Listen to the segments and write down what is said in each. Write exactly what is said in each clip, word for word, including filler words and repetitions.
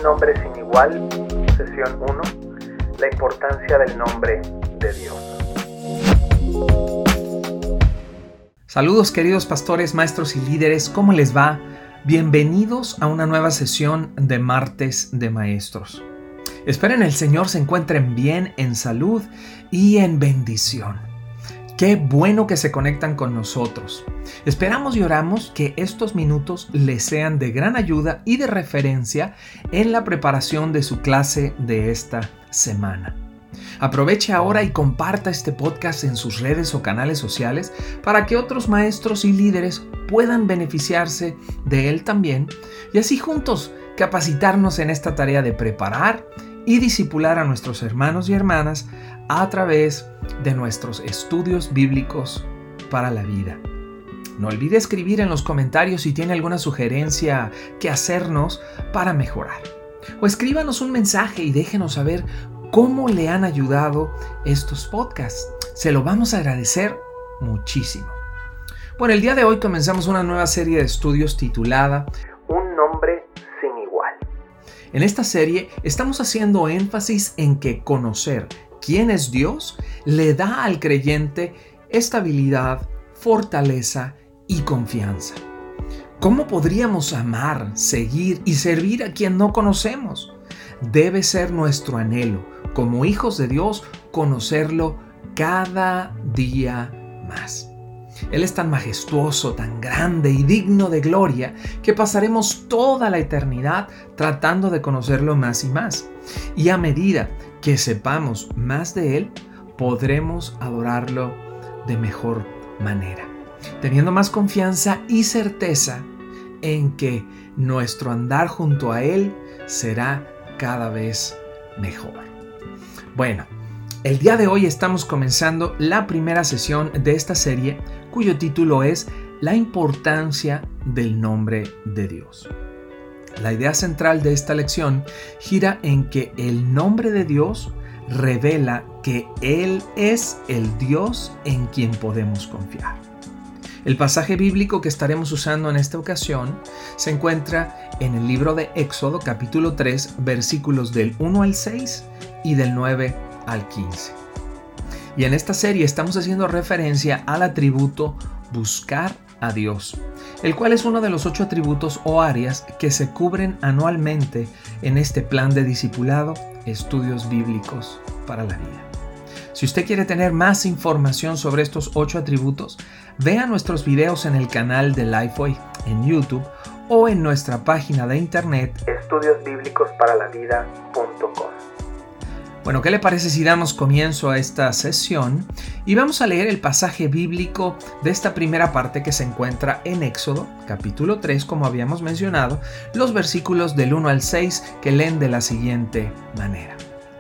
nombre sin igual, sesión uno, la importancia del nombre de Dios. Saludos queridos pastores, maestros y líderes, ¿cómo les va? Bienvenidos a una nueva sesión de Martes de Maestros. Espero en el Señor se encuentren bien, en salud y en bendición. Qué bueno que se conectan con nosotros. Esperamos y oramos que estos minutos les sean de gran ayuda y de referencia en la preparación de su clase de esta semana. Aproveche ahora y comparta este podcast en sus redes o canales sociales para que otros maestros y líderes puedan beneficiarse de él también y así juntos capacitarnos en esta tarea de preparar y discipular a nuestros hermanos y hermanas a través de nuestros estudios bíblicos para la vida. No olvide escribir en los comentarios si tiene alguna sugerencia que hacernos para mejorar. O escríbanos un mensaje y déjenos saber cómo le han ayudado estos podcasts. Se lo vamos a agradecer muchísimo. Bueno, el día de hoy comenzamos una nueva serie de estudios titulada Un nombre sin igual. En esta serie estamos haciendo énfasis en que conocer quién es Dios le da al creyente estabilidad, fortaleza y confianza. ¿Cómo podríamos amar, seguir y servir a quien no conocemos? Debe ser nuestro anhelo, como hijos de Dios, conocerlo cada día más. Él es tan majestuoso, tan grande y digno de gloria que pasaremos toda la eternidad tratando de conocerlo más y más. Y a medida que sepamos más de Él, podremos adorarlo de mejor manera, teniendo más confianza y certeza en que nuestro andar junto a Él será cada vez mejor. Bueno, el día de hoy estamos comenzando la primera sesión de esta serie, cuyo título es La importancia del nombre de Dios. La idea central de esta lección gira en que el nombre de Dios revela que Él es el Dios en quien podemos confiar. El pasaje bíblico que estaremos usando en esta ocasión se encuentra en el libro de Éxodo, capítulo tres, versículos del uno al seis y del nueve al quince. Y en esta serie estamos haciendo referencia al atributo buscar a Dios, el cual es uno de los ocho atributos o áreas que se cubren anualmente en este plan de discipulado, estudios bíblicos para la vida. Si usted quiere tener más información sobre estos ocho atributos, vea nuestros videos en el canal de Lifeway en YouTube o en nuestra página de internet estudios bíblicos para la vida punto com. Bueno, ¿qué le parece si damos comienzo a esta sesión? Y vamos a leer el pasaje bíblico de esta primera parte que se encuentra en Éxodo, capítulo tres, como habíamos mencionado, los versículos del uno al seis que leen de la siguiente manera.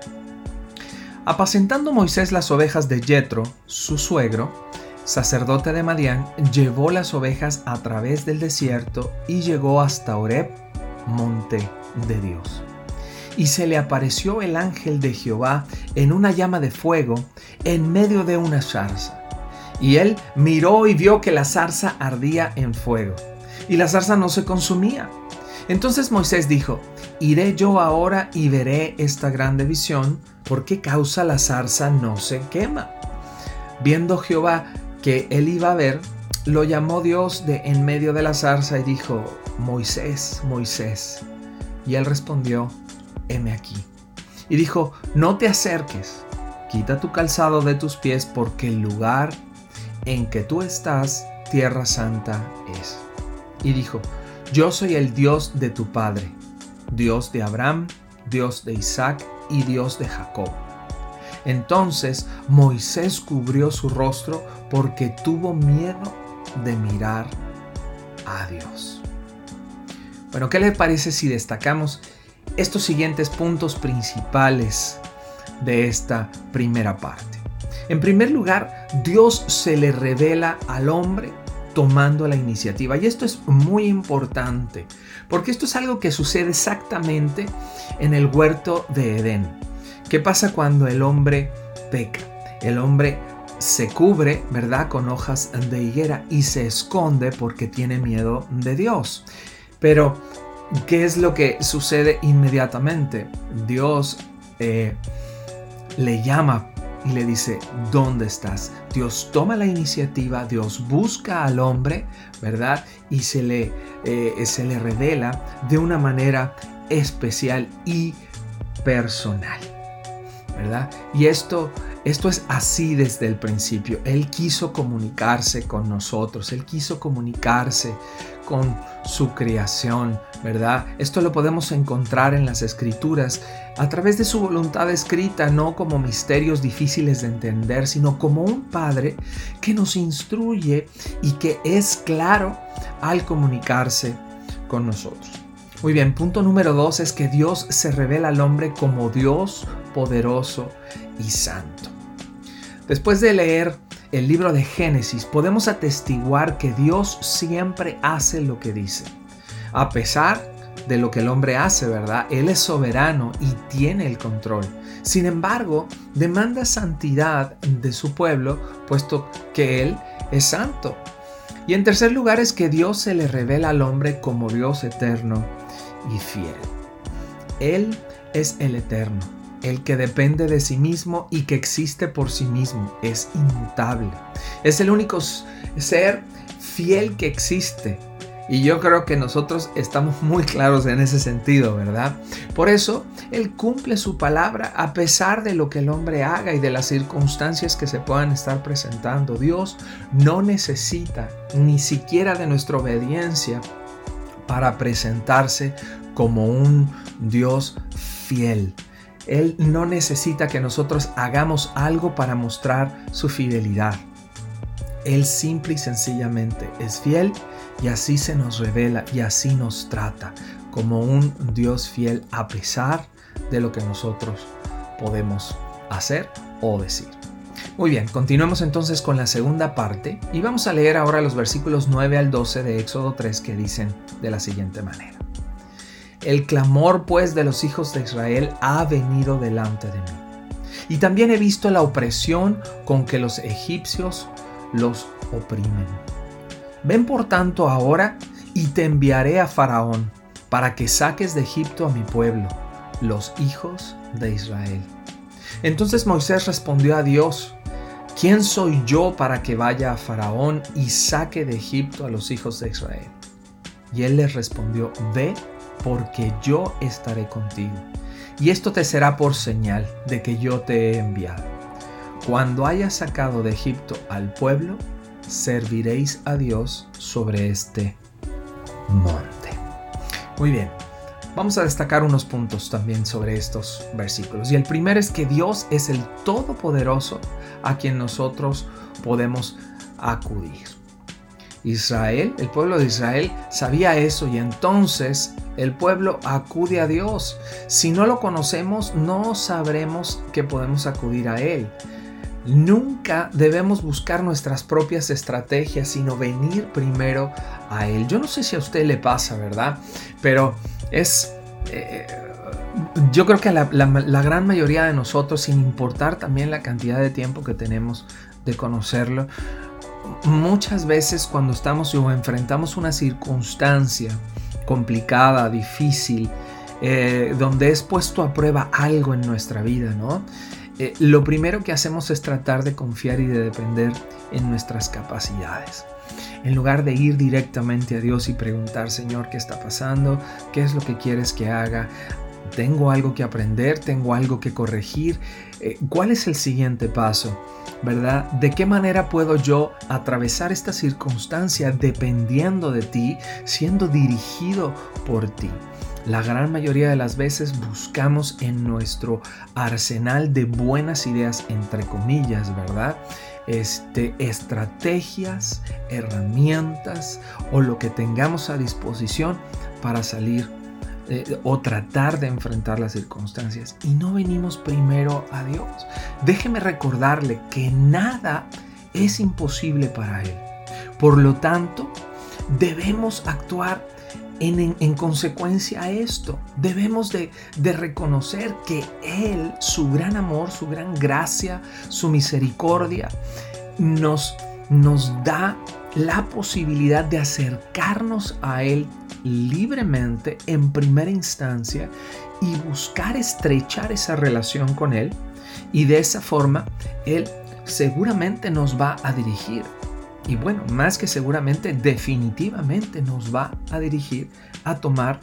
Apacentando Moisés las ovejas de Jetro, su suegro, sacerdote de Madián, llevó las ovejas a través del desierto y llegó hasta Horeb, monte de Dios. Y se le apareció el ángel de Jehová en una llama de fuego en medio de una zarza. Y él miró y vio que la zarza ardía en fuego, y la zarza no se consumía. Entonces Moisés dijo: Iré yo ahora y veré esta grande visión, ¿por qué causa la zarza no se quema? Viendo Jehová que él iba a ver, lo llamó Dios de en medio de la zarza y dijo: Moisés, Moisés. Y él respondió: heme aquí. Y dijo: no te acerques, quita tu calzado de tus pies, porque el lugar en que tú estás, tierra santa es. Y dijo: yo soy el Dios de tu padre, Dios de Abraham, Dios de Isaac y Dios de Jacob. Entonces Moisés cubrió su rostro porque tuvo miedo de mirar a Dios. Bueno, ¿qué le parece si destacamos estos siguientes puntos principales de esta primera parte? En primer lugar, Dios se le revela al hombre tomando la iniciativa. Y esto es muy importante, porque esto es algo que sucede exactamente en el huerto de Edén. ¿Qué pasa cuando el hombre peca? El hombre se cubre, ¿verdad?, con hojas de higuera y se esconde porque tiene miedo de Dios. Pero ¿qué es lo que sucede inmediatamente? Dios eh, le llama y le dice, ¿dónde estás? Dios toma la iniciativa, Dios busca al hombre, ¿verdad? Y se le, eh, se le revela de una manera especial y personal, ¿verdad? Y esto, esto es así desde el principio. Él quiso comunicarse con nosotros, Él quiso comunicarse con su creación, ¿verdad? Esto lo podemos encontrar en las Escrituras a través de su voluntad escrita, no como misterios difíciles de entender, sino como un Padre que nos instruye y que es claro al comunicarse con nosotros. Muy bien, punto número dos es que Dios se revela al hombre como Dios poderoso y santo. Después de leer el libro de Génesis, podemos atestiguar que Dios siempre hace lo que dice. A pesar de lo que el hombre hace, ¿verdad? Él es soberano y tiene el control. Sin embargo, demanda santidad de su pueblo, puesto que Él es santo. Y en tercer lugar es que Dios se le revela al hombre como Dios eterno y fiel. Él es el eterno, el que depende de sí mismo y que existe por sí mismo, es inmutable. Es el único ser fiel que existe. Y yo creo que nosotros estamos muy claros en ese sentido, ¿verdad? Por eso, Él cumple su palabra a pesar de lo que el hombre haga y de las circunstancias que se puedan estar presentando. Dios no necesita ni siquiera de nuestra obediencia para presentarse como un Dios fiel. Él no necesita que nosotros hagamos algo para mostrar su fidelidad. Él simple y sencillamente es fiel y así se nos revela y así nos trata como un Dios fiel a pesar de lo que nosotros podemos hacer o decir. Muy bien, continuemos entonces con la segunda parte y vamos a leer ahora los versículos nueve al doce de Éxodo tres que dicen de la siguiente manera. El clamor pues de los hijos de Israel ha venido delante de mí, y también he visto la opresión con que los egipcios los oprimen. Ven por tanto ahora y te enviaré a Faraón para que saques de Egipto a mi pueblo, los hijos de Israel. Entonces Moisés respondió a Dios, ¿quién soy yo para que vaya a Faraón y saque de Egipto a los hijos de Israel? Y él les respondió, ve, porque yo estaré contigo, y esto te será por señal de que yo te he enviado. Cuando hayas sacado de Egipto al pueblo, serviréis a Dios sobre este monte. Muy bien, vamos a destacar unos puntos también sobre estos versículos. Y el primero es que Dios es el Todopoderoso a quien nosotros podemos acudir. Israel, el pueblo de Israel sabía eso y entonces el pueblo acude a Dios. Si no lo conocemos, no sabremos que podemos acudir a Él. Nunca debemos buscar nuestras propias estrategias, sino venir primero a Él. Yo no sé si a usted le pasa, ¿verdad? Pero es... Eh, yo creo que la, la, la gran mayoría de nosotros, sin importar también la cantidad de tiempo que tenemos de conocerlo, muchas veces cuando estamos o enfrentamos una circunstancia complicada, difícil, eh, donde es puesto a prueba algo en nuestra vida, ¿no? Eh, lo primero que hacemos es tratar de confiar y de depender en nuestras capacidades. En lugar de ir directamente a Dios y preguntar, Señor, ¿qué está pasando? ¿Qué es lo que quieres que haga? ¿Tengo algo que aprender? ¿Tengo algo que corregir? Eh, ¿Cuál es el siguiente paso? ¿Verdad? ¿De qué manera puedo yo atravesar esta circunstancia dependiendo de ti, siendo dirigido por ti? La gran mayoría de las veces buscamos en nuestro arsenal de buenas ideas, entre comillas, ¿verdad? Este, estrategias, herramientas o lo que tengamos a disposición para salir eh, o tratar de enfrentar las circunstancias y no venimos primero a Dios. Déjeme recordarle que nada es imposible para Él. Por lo tanto, debemos actuar En, en, en consecuencia a esto. Debemos de, de reconocer que Él, su gran amor, su gran gracia, su misericordia, nos, nos da la posibilidad de acercarnos a Él libremente en primera instancia y buscar estrechar esa relación con Él, y de esa forma Él seguramente nos va a dirigir. Y bueno, más que seguramente, definitivamente nos va a dirigir a tomar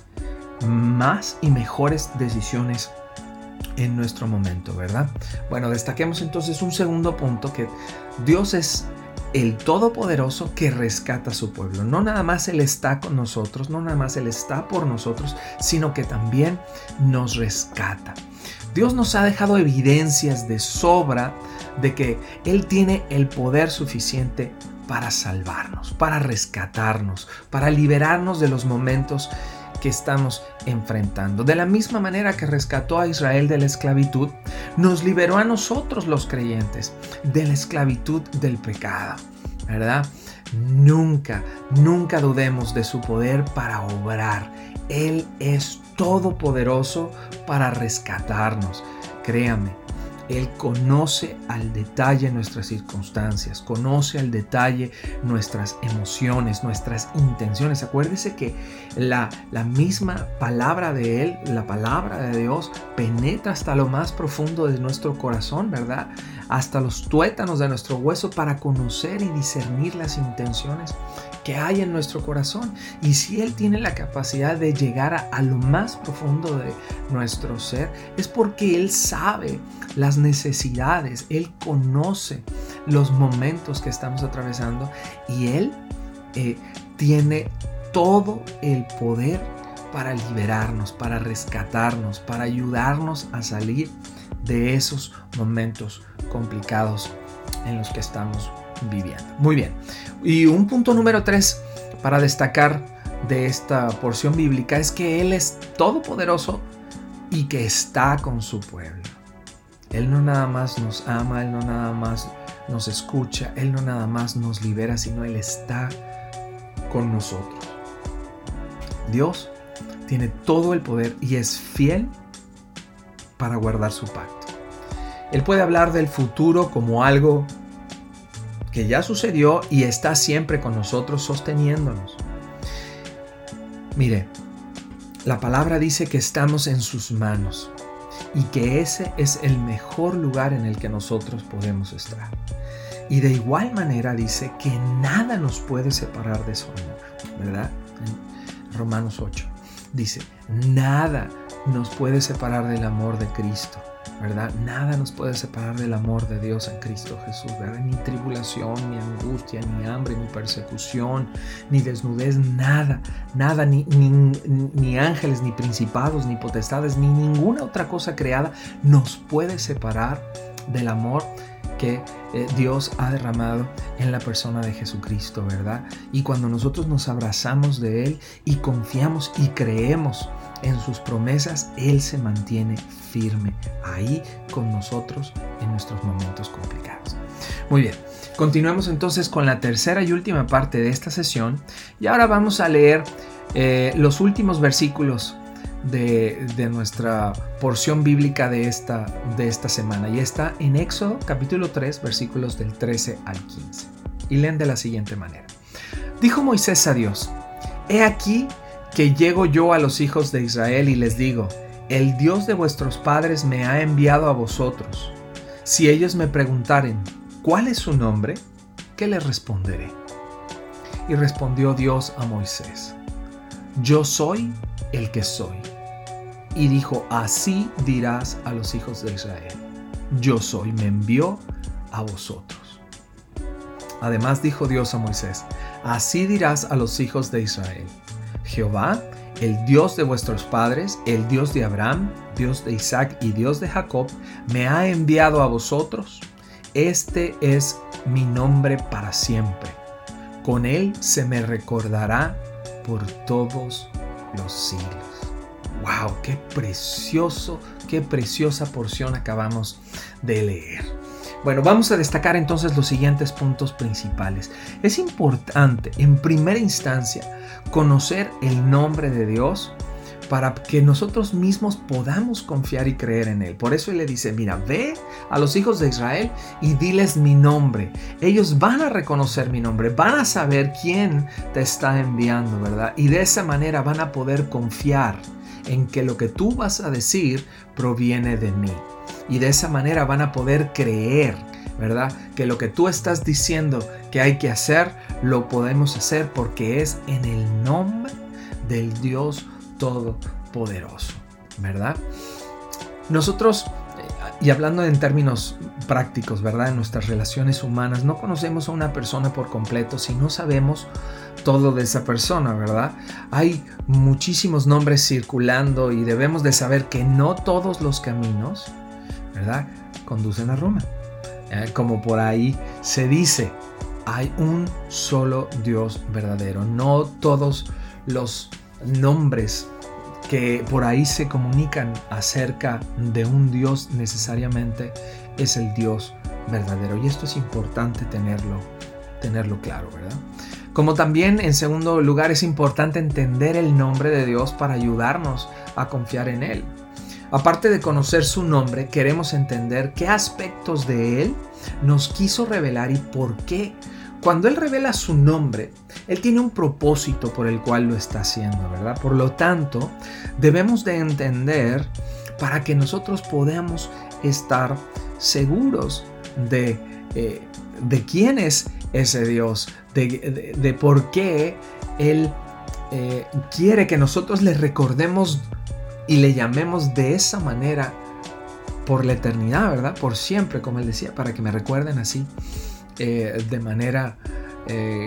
más y mejores decisiones en nuestro momento, ¿verdad? Bueno, destaquemos entonces un segundo punto, que Dios es el Todopoderoso que rescata a su pueblo. No nada más Él está con nosotros, no nada más Él está por nosotros, sino que también nos rescata. Dios nos ha dejado evidencias de sobra de que Él tiene el poder suficiente para salvarnos, para rescatarnos, para liberarnos de los momentos que estamos enfrentando. De la misma manera que rescató a Israel de la esclavitud, nos liberó a nosotros los creyentes de la esclavitud del pecado, ¿verdad? Nunca, nunca dudemos de su poder para obrar. Él es todopoderoso para rescatarnos. Créame, Él conoce al detalle nuestras circunstancias, conoce al detalle nuestras emociones, nuestras intenciones. Acuérdese que la, la misma palabra de Él, la palabra de Dios, penetra hasta lo más profundo de nuestro corazón, ¿verdad? Hasta los tuétanos de nuestro hueso, para conocer y discernir las intenciones que hay en nuestro corazón. Y si Él tiene la capacidad de llegar a, a lo más profundo de nuestro ser, es porque Él sabe las necesidades, Él conoce los momentos que estamos atravesando, y Él eh, tiene todo el poder para liberarnos, para rescatarnos, para ayudarnos a salir de esos momentos complicados en los que estamos viviendo. Muy bien. Y un punto número tres para destacar de esta porción bíblica es que Él es todopoderoso y que está con su pueblo. Él no nada más nos ama, Él no nada más nos escucha, Él no nada más nos libera, sino Él está con nosotros. Dios tiene todo el poder y es fiel para guardar su pacto. Él puede hablar del futuro como algo que ya sucedió y está siempre con nosotros, sosteniéndonos. Mire, la palabra dice que estamos en sus manos y que ese es el mejor lugar en el que nosotros podemos estar. Y de igual manera dice que nada nos puede separar de su amor, ¿verdad? En Romanos ocho dice, nada nos puede separar del amor de Cristo, ¿verdad? Nada nos puede separar del amor de Dios en Cristo Jesús, ¿verdad? Ni tribulación, ni angustia, ni hambre, ni persecución, ni desnudez, nada, nada, ni, ni, ni ángeles, ni principados, ni potestades, ni ninguna otra cosa creada nos puede separar del amor que eh, Dios ha derramado en la persona de Jesucristo, ¿verdad? Y cuando nosotros nos abrazamos de Él y confiamos y creemos en sus promesas, Él se mantiene firme ahí con nosotros en nuestros momentos complicados. Muy bien, continuemos entonces con la tercera y última parte de esta sesión, y ahora vamos a leer eh, los últimos versículos de, de nuestra porción bíblica de esta, de esta semana, y está en Éxodo capítulo tres, versículos del trece al quince, y leen de la siguiente manera. Dijo Moisés a Dios: He aquí que llego yo a los hijos de Israel y les digo: el Dios de vuestros padres me ha enviado a vosotros. Si ellos me preguntaren, ¿cuál es su nombre?, ¿qué les responderé? Y respondió Dios a Moisés: Yo soy el que soy. Y dijo: así dirás a los hijos de Israel: Yo soy, me envió a vosotros. Además dijo Dios a Moisés: así dirás a los hijos de Israel: Jehová, el Dios de vuestros padres, el Dios de Abraham, Dios de Isaac y Dios de Jacob, me ha enviado a vosotros. Este es mi nombre para siempre. Con él se me recordará por todos los siglos. ¡Wow! ¡Qué precioso, qué preciosa porción acabamos de leer! Bueno, vamos a destacar entonces los siguientes puntos principales. Es importante, en primera instancia, conocer el nombre de Dios para que nosotros mismos podamos confiar y creer en Él. Por eso Él le dice, mira, ve a los hijos de Israel y diles mi nombre. Ellos van a reconocer mi nombre, van a saber quién te está enviando, ¿verdad? Y de esa manera van a poder confiar en que lo que tú vas a decir proviene de mí. Y de esa manera van a poder creer, ¿verdad? Que lo que tú estás diciendo que hay que hacer, lo podemos hacer porque es en el nombre del Dios Todopoderoso, ¿verdad? Nosotros, y hablando en términos prácticos, ¿verdad? En nuestras relaciones humanas, no conocemos a una persona por completo si no sabemos todo de esa persona, ¿verdad? Hay muchísimos nombres circulando y debemos de saber que no todos los caminos, ¿verdad?, conducen a Roma. Eh, como por ahí se dice, hay un solo Dios verdadero. No todos los nombres que por ahí se comunican acerca de un Dios necesariamente es el Dios verdadero. Y esto es importante tenerlo, tenerlo claro, ¿verdad? Como también, en segundo lugar, es importante entender el nombre de Dios para ayudarnos a confiar en Él. Aparte de conocer su nombre, queremos entender qué aspectos de Él nos quiso revelar y por qué. Cuando Él revela su nombre, Él tiene un propósito por el cual lo está haciendo, ¿verdad? Por lo tanto, debemos de entender para que nosotros podamos estar seguros de, eh, de quién es ese Dios, de, de, de por qué Él eh, quiere que nosotros le recordemos y le llamemos de esa manera por la eternidad, ¿verdad? Por siempre, como Él decía, para que me recuerden así. Eh, de manera eh,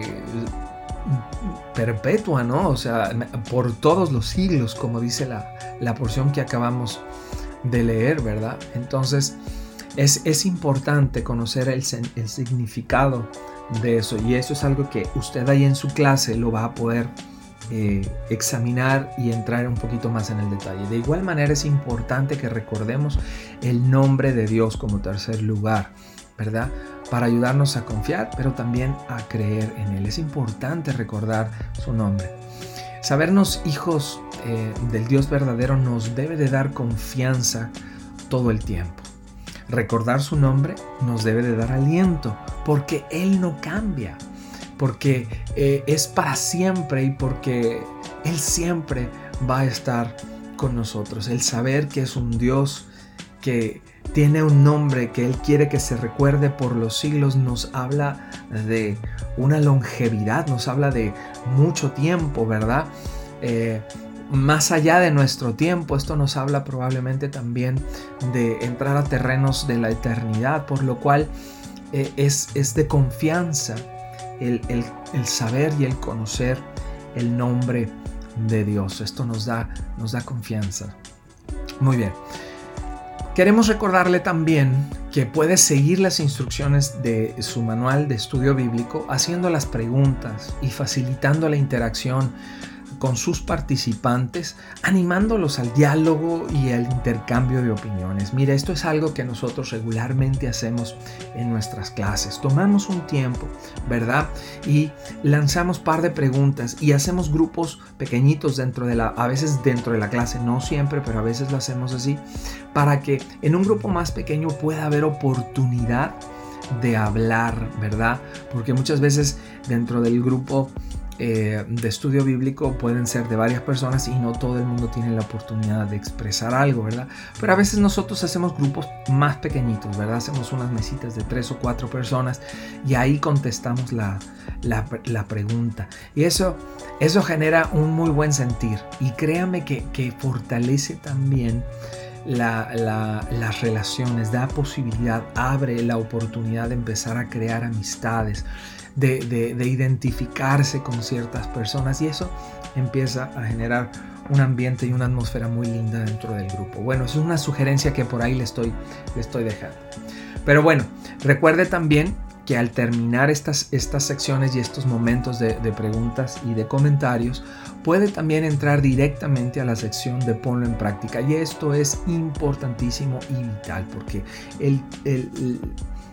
perpetua, ¿no? O sea, por todos los siglos, como dice la, la porción que acabamos de leer, ¿verdad? Entonces, es, es importante conocer el, el significado de eso, y eso es algo que usted ahí en su clase lo va a poder eh, examinar y entrar un poquito más en el detalle. De igual manera, es importante que recordemos el nombre de Dios como tercer lugar, ¿verdad? Para ayudarnos a confiar, pero también a creer en Él. Es importante recordar su nombre. Sabernos hijos eh, del Dios verdadero nos debe de dar confianza todo el tiempo. Recordar su nombre nos debe de dar aliento, porque Él no cambia, porque eh, es para siempre y porque Él siempre va a estar con nosotros. El saber que es un Dios que tiene un nombre que Él quiere que se recuerde por los siglos nos habla de una longevidad, nos habla de mucho tiempo, ¿verdad? Eh, más allá de nuestro tiempo, esto nos habla probablemente también de entrar a terrenos de la eternidad, por lo cual eh, es, es de confianza el, el, el saber y el conocer el nombre de Dios. Esto nos da, nos da confianza. Muy bien. Queremos recordarle también que puede seguir las instrucciones de su manual de estudio bíblico haciendo las preguntas y facilitando la interacción con sus participantes, animándolos al diálogo y al intercambio de opiniones. Mira, esto es algo que nosotros regularmente hacemos en nuestras clases. Tomamos un tiempo, ¿verdad? Y lanzamos par de preguntas y hacemos grupos pequeñitos dentro de la, a veces dentro de la clase, no siempre, pero a veces lo hacemos así, para que en un grupo más pequeño pueda haber oportunidad de hablar, ¿verdad? Porque muchas veces dentro del grupo Eh, de estudio bíblico pueden ser de varias personas y no todo el mundo tiene la oportunidad de expresar algo, ¿verdad? Pero a veces nosotros hacemos grupos más pequeñitos, ¿verdad? Hacemos unas mesitas de tres o cuatro personas y ahí contestamos la, la, la pregunta. Y eso, eso genera un muy buen sentir. Y créame que, que fortalece también la, la, las relaciones, da posibilidad, abre la oportunidad de empezar a crear amistades, De, de, de identificarse con ciertas personas, y eso empieza a generar un ambiente y una atmósfera muy linda dentro del grupo. Bueno, es una sugerencia que por ahí le estoy, le estoy dejando. Pero bueno, recuerde también que al terminar estas, estas secciones y estos momentos de, de preguntas y de comentarios, puede también entrar directamente a la sección de ponlo en práctica. Y esto es importantísimo y vital, porque el, el, el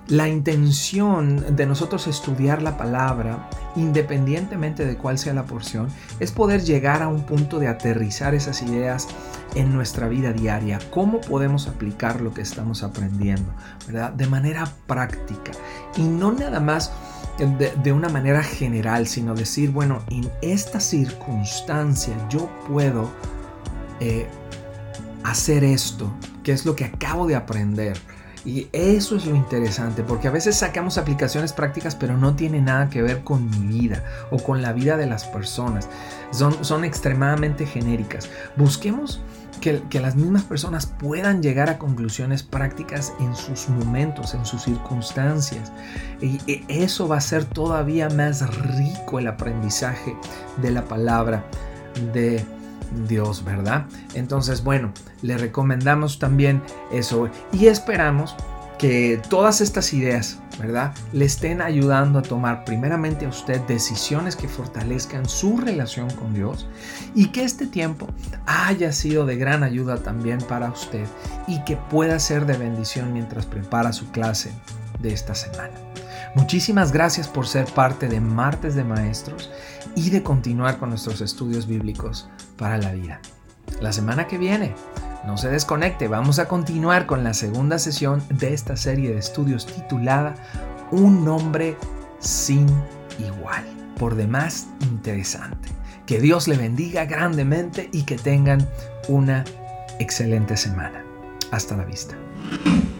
La intención de nosotros estudiar la palabra, independientemente de cuál sea la porción, es poder llegar a un punto de aterrizar esas ideas en nuestra vida diaria. ¿Cómo podemos aplicar lo que estamos aprendiendo, ¿verdad? De manera práctica y no nada más de, de una manera general, sino decir, bueno, en esta circunstancia yo puedo eh, hacer esto, que es lo que acabo de aprender. Y eso es lo interesante, porque a veces sacamos aplicaciones prácticas, pero no tiene nada que ver con mi vida o con la vida de las personas. Son, son extremadamente genéricas. Busquemos que, que las mismas personas puedan llegar a conclusiones prácticas en sus momentos, en sus circunstancias. Y eso va a ser todavía más rico el aprendizaje de la palabra de Dios, ¿verdad? Entonces, bueno, le recomendamos también eso y esperamos que todas estas ideas, ¿verdad?, le estén ayudando a tomar primeramente a usted decisiones que fortalezcan su relación con Dios y que este tiempo haya sido de gran ayuda también para usted y que pueda ser de bendición mientras prepara su clase de esta semana. Muchísimas gracias por ser parte de Martes de Maestros y de continuar con nuestros estudios bíblicos para la vida. La semana que viene, no se desconecte, vamos a continuar con la segunda sesión de esta serie de estudios titulada Un nombre sin igual. Por demás interesante. Que Dios le bendiga grandemente y que tengan una excelente semana. Hasta la vista.